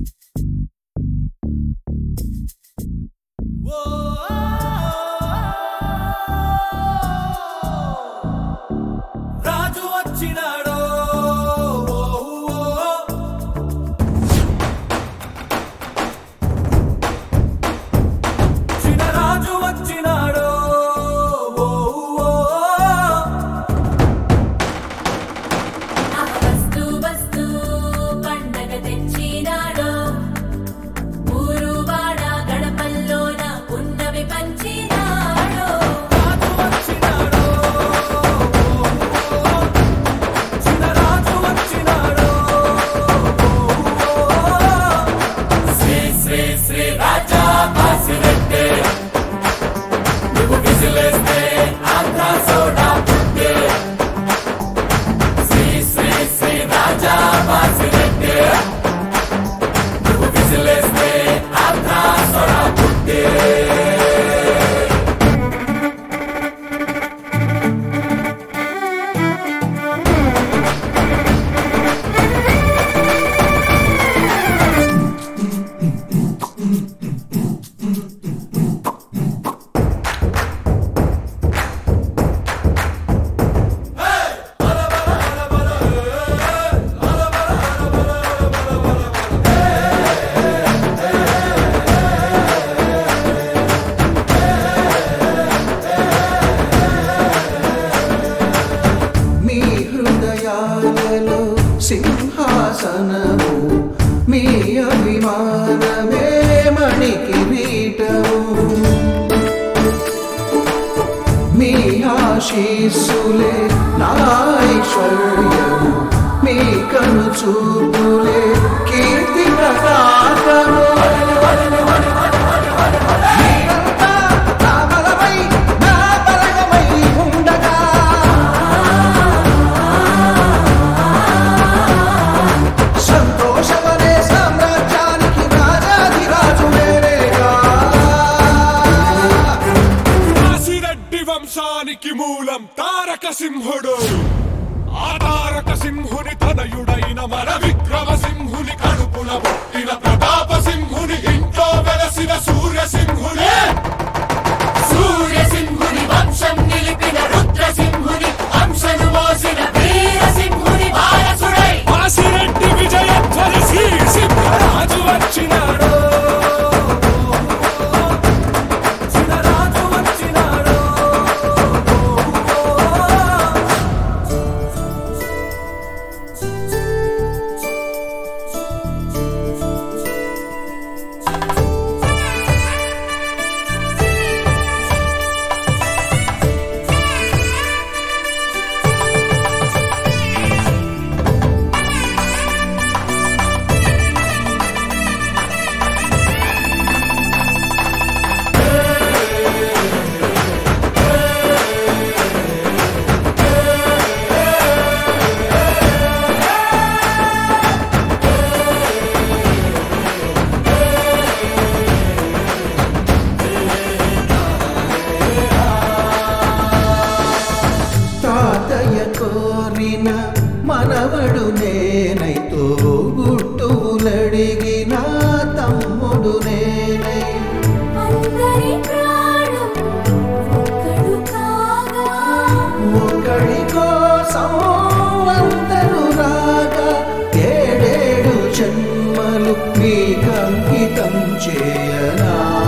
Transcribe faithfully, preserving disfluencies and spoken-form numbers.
రాజు వచ్చినాడో చినరాజు వచ్చినాడో వస్తు వస్తు పండగ తెచ్చినాడో ఊరు వాడ గడపల్లోన ఉన్నవి పంచినాడో రాజు వచ్చినాడో చినరాజు వచ్చినాడో శ్రీ శ్రీ శ్రీ రాజా బాసిరెడ్డి నువ్వు విజిలేస్తే ఆంధ్ర సోడా పుట్టే శ్రీ శ్రీ శ్రీ రాజా బాసిరెడ్డి నువ్వు విజిలేస్తే ఆంధ్ర సోడా పుట్టే మీ హృదయాలలో సింహాసనము మీ అభిమానమే మణి కిరీటము మీ ఆశీస్సులే నా ఐశ్వర్యము మీ కను చూపులే కీర్తి ప్రతాపము మీరంతా నా బలమై నా బలగమై ఉండగా సంతోషమనే సామ్రాజ్యానికి రాజాధిరాజు నేనేగా బాసిరెడ్డి వంశానికి మూలం తారక సింహుడు ఆ తారక సింహుని తనయుడైన మన విక్రమ సింహుని కడుపున పుట్టిన ప్రతాప సింహుని ఇంట్లో వెలసిన సూర్య సింహుడే సూర్య సింహుని వంశం నిలిపిన రుద్ర సింహుని అంశను మోసిన వీర సింహుని వారసుడై బాసిరెడ్డి విజయధ్వజ శ్రీ సింహరాజు వచ్చినాడు చినరాజు వచ్చినాడో తాతయ్య కోరిన మనవడు నేనైతో గుట్టులడిగిన తమ్ముడు నేనై అందరి ప్రాణం ఒక్కడు కాగా ఒకడి కోసం అందరూ రాగా ఏడేడు జన్మలు నీకంకితం చేయనా